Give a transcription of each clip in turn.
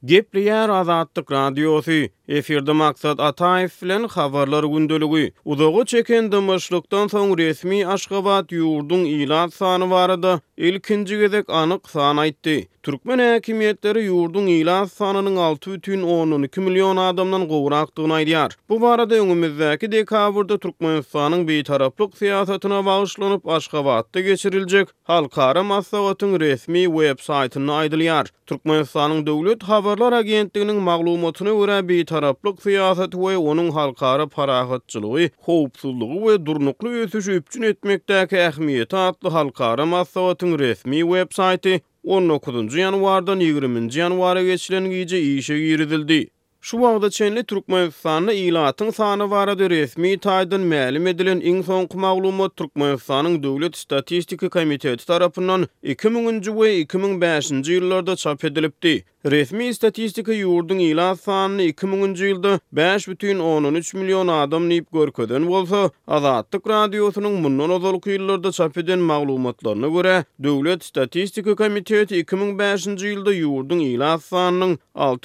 Gepliyar Azatlyk radiosu, efirde maksat Ataev bilen habarlar gündöligi. Uzagy çeken dımışlykdan soň resmi Aşgabat ýurdun ilan sany barada ilkinji gezek anyk san aýtdy. Türkmen häkimetleri ýurdun ilan sanynyň 6,12 million adamdan gowrakdygyny aýdýar. Bu barada öňümizdäki dekabrda Türkmenistanyň beýtaraplyk siýasatyna bagyşlanyp Aşgabatda geçiriljek halkara maslahatyň resmi web saýtyny aýdylýar. Türkmenistanyň döwlet habarlar agentliginiň maglumatyna görä beýtaraplyk siýasaty we onuň halkara parahatçylygy, howpsuzlygy we durnukly ösüş üpçün etmekdäki ähmiýeti atly halkara maslahatyň resmi web saýty 19 ýanwardan 20 ýanwara geçilen gije işe giridildi. Şu wagtda çenli Türkmenistanyň ilatyň sany barada resmi taýdan ma'lum edilen iň soňky maglumat Türkmenistanyň Döwlet Statistika Komiteti tarapyndan 2000-nji we 2005-nji ýyllarda çap edilipdi. Resmi statistika ýurdun ilan sanyny 2000-nji ýylda 5,13 million adam nip görkeden bolsa, Azatlyk radiosynyň mundan ozalky ýyllarda çap eden maglumatlaryna görä, Döwlet Statistika Komiteti 2005-nji ýylda ýurdun ilan sanynyň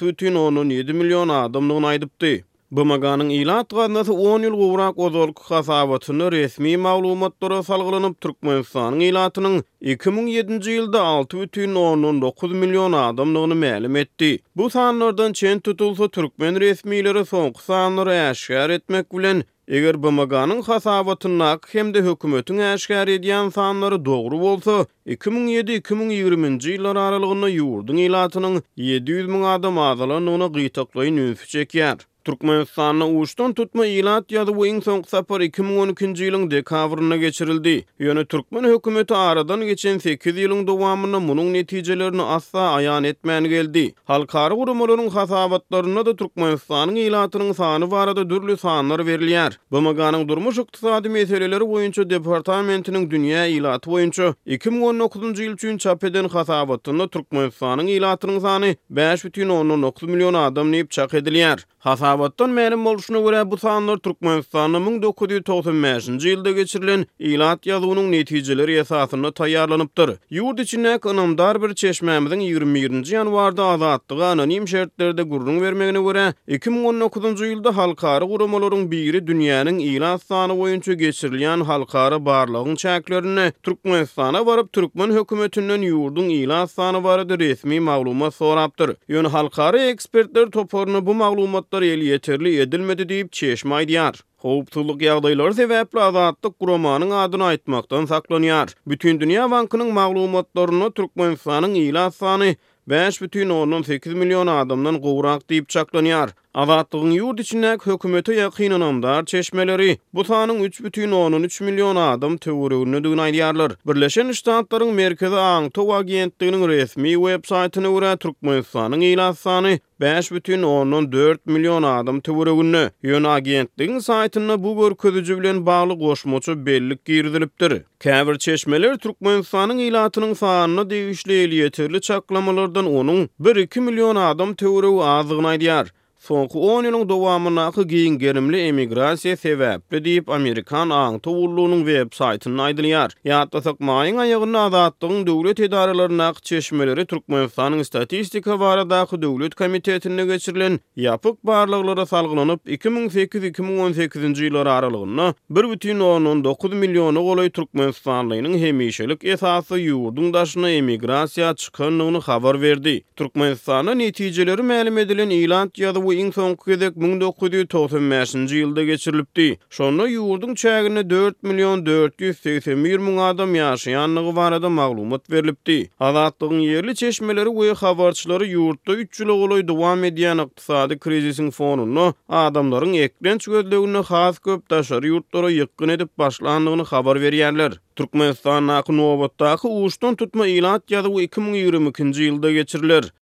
6,17 million adamlygyny aýdypdy. BMG'nın ilat gadnasy 10 ýyl gowrak ozalky hasabatyny resmi maglumatlara salgylanyp Türkmenistanyň ilatynyň 2007-nji ýylda 6,19 million adamlygyny ma'lum etdi. Bu sanlardan çen tutulsa türkmen resmileri soňky sanlary äşkar etmek bilen eger BMG'nın hasabatyna hemde hökümetiň äşkar edýän sanlary dogry bolsa, 2007-2020-nji ýyllar aralygynda ýurdun ilatynyň 700 000 adam azalanyny gytaklaýyn ünsü çekýär. Türkmenistanyň uçdan tutma ilat ýady bu iň soňky sapar 2012-nji ýylyň dekabryna geçirildi. Ýöne türkmen hökümeti aradan geçen 8 ýylyň dowamyna munyň netijelerini asla aýan etmän geldi. Halkara gurumlaryň hasabatlaryna da Türkmenistanyň ilatynyň sany barada dürli sanlar berilýär. BMG'nın durmuş ykdysady meseleleri boýunça departamentiniň dünýä ilaty boýunça 2019-njy ýyl üçin çap eden hasabatyna Türkmenistanyň ilatynyň sany 5,19 million adam nip çak edilýär. Hasabatdan ma'lum boluşuna görä bu sanlar Türkmenistanyň 1995-nji ýylda geçirilen ilat ýazynyň netijeleri esasyna taýýarlanypdyr. Ýurt içinde ynamdar bir çeşmämiziň 21-nji ýanwarda azatlygy anonim şertlerde gurrun bermegine görä 2019-njy ýylda halkara gurumalaryň biri dünýäniň ilat sany boýunça geçirilýän halkara barlygyň çäklerini Türkmenistana baryp türkmen hökümetinden ýurdun ilat sany barada resmi maglumat sorapdyr. Ýöne halkara ekspertler toparyny bu maglumat eli yeterli edilmedi diýip çeşme aýdýar. Howpsuzlyk ýagdaýlary sebäpli azatlyk guramanyň adyny aýtmakdan saklanýar. Bütün dünýä bankynyň maglumatlaryna Türkmenistanyň ilan sany 5,18 million adamdan gowrak diýip çaklanýar. Azatlygyň ýurt içindäki hökümete ýakynanamdar çeşmeleri bu sanyň 3,13 million adam töweregini aýdýarlar. Birleşen Ştatlaryň Merkezi Aňtow agentliginiň resmi web saýtyna görä Türkmenistanyň ilan sany 5,14 million adam töweregini. Ýöne agentligiň saýtyna bu görkezüji bilen bagly goşmaça bellik girdilipdir. Käbir çeşmeler Türkmenistanyň ilatynyň sanyny degişli ýeterli çaklamalardan onuň 1-2 million adam töweregi azlygyny aýdýar. Soňky 10 ýylyň dowamyna giň gerimli emigrasiýa sebäpli diýip Amerikan Aňtow ullugynyň web saýtyny aýdylýar. Ýatlasak maýyň aýagyny azatlygyň döwlet edaralaryna çeşmeleri Türkmenistanyň statistika baradaky döwlet komitetine geçirilen ýapyk barlyklara salgylanyp 2008-2018-nji ýyllar aralygynda 1,19 milliony golay Türkmenistanlynyň hemişelik esasy ýurdun daşyna emigrasiýa çykanyny habar berdi. Türkmenistanyň netijeleri ma'lum edilen ilan ýady bu iň soňky gezek 1995-nji ýylda geçirilipdi. Şonda ýurdun çägine 4,481 000 adam ýaşaýanlygy barada maglumat berilipdi. Azatlygyň ýerli çeşmeleri we habarçylary ýurtda 3 ýyl golay dowam edýän ykdysady krizisiň fonuny adamlaryň eklenç gözlegine has köp daşary ýurtlara ýykyn edip başlandygyny habar berýärler. Türkmenistanyň nobatdaky uçdan tutma ilat ýady bu 2022-nji ýylda geçiriler.